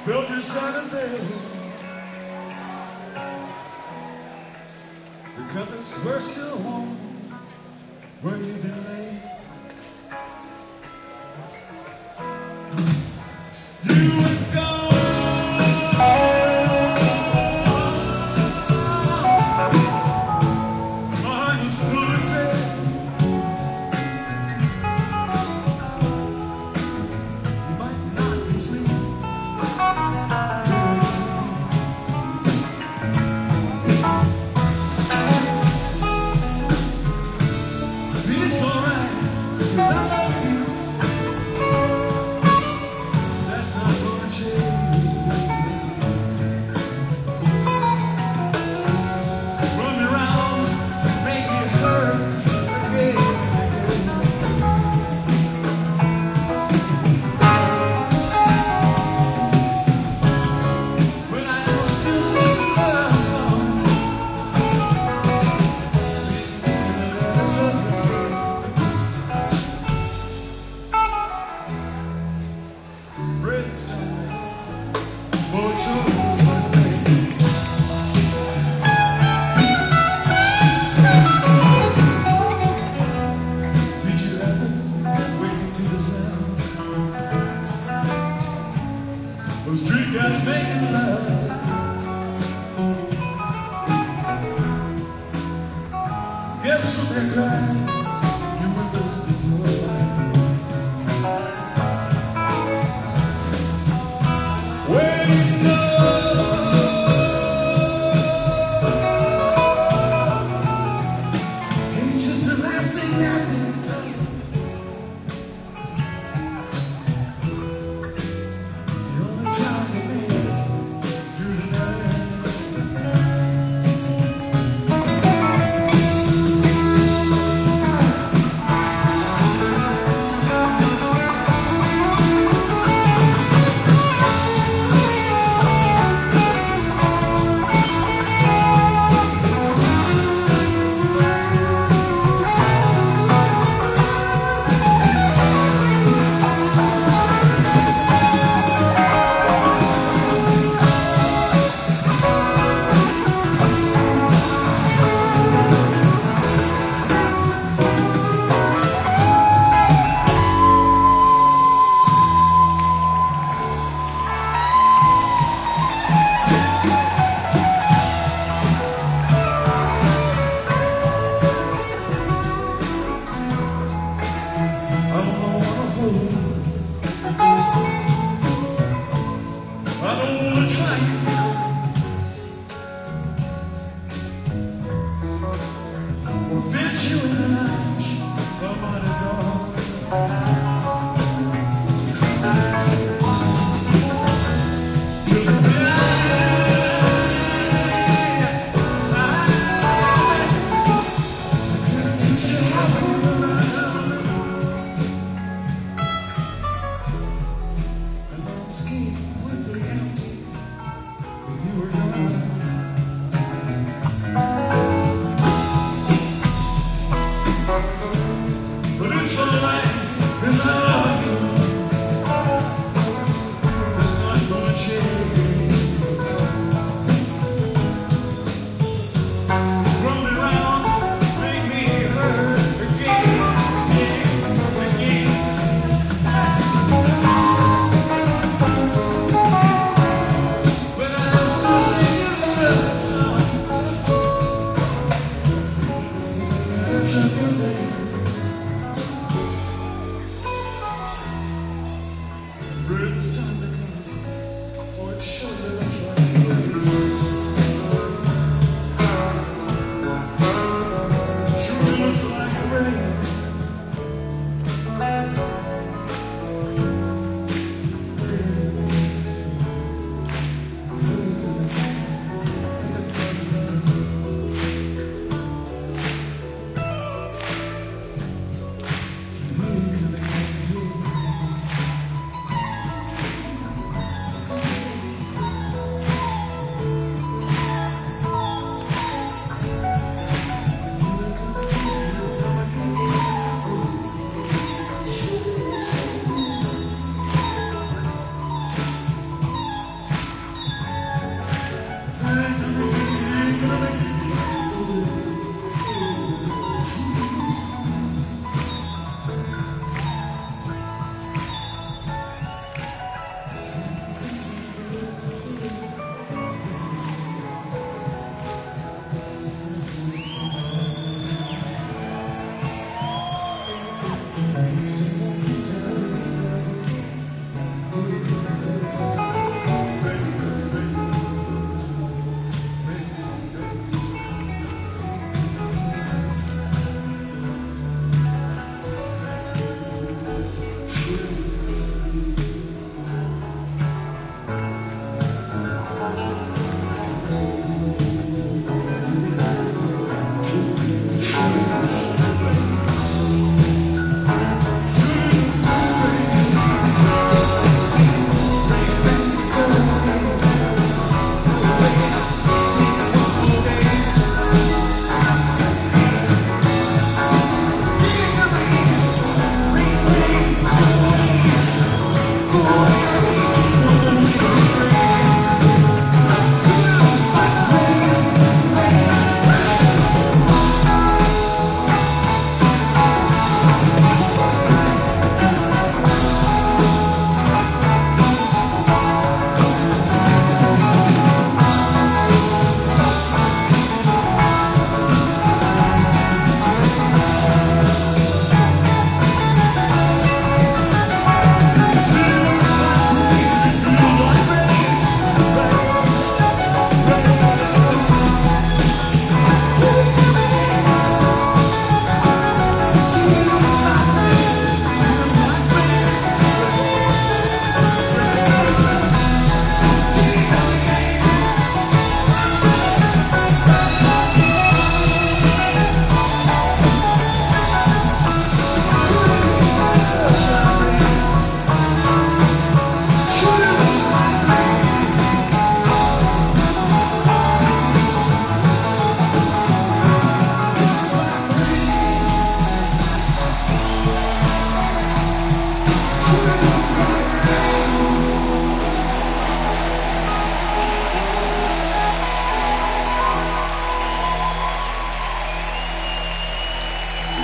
Felt your Saturday. The covers were still warm where you been laying. You were gone. My heart was full of dread. You might not be sleeping. It's alright, 'cause I love you. That's not gonna change. Run me around, make me hurt again and again. But I still sing the love song in the letters of regret. Breath time, boy, it sure was like rain. Did you ever wake up to the sound? Those street guys making love. Guess from their cries, you were listening to a lie. Where you go? He's just the last thing I think of. The only time to make it through the night. I don't wanna try you down or fit you in the lines of my door. It's just that it needs to happen around. The landscape would be empty if you were gone. But it's alright, 'cause I love you. That's not gonna change. Run me round, make me hurt again, again, again. But I'll still sing your love songs in the letters of your name. Breath is time to come, or it surely looks like rain. Surely looks like rain. Go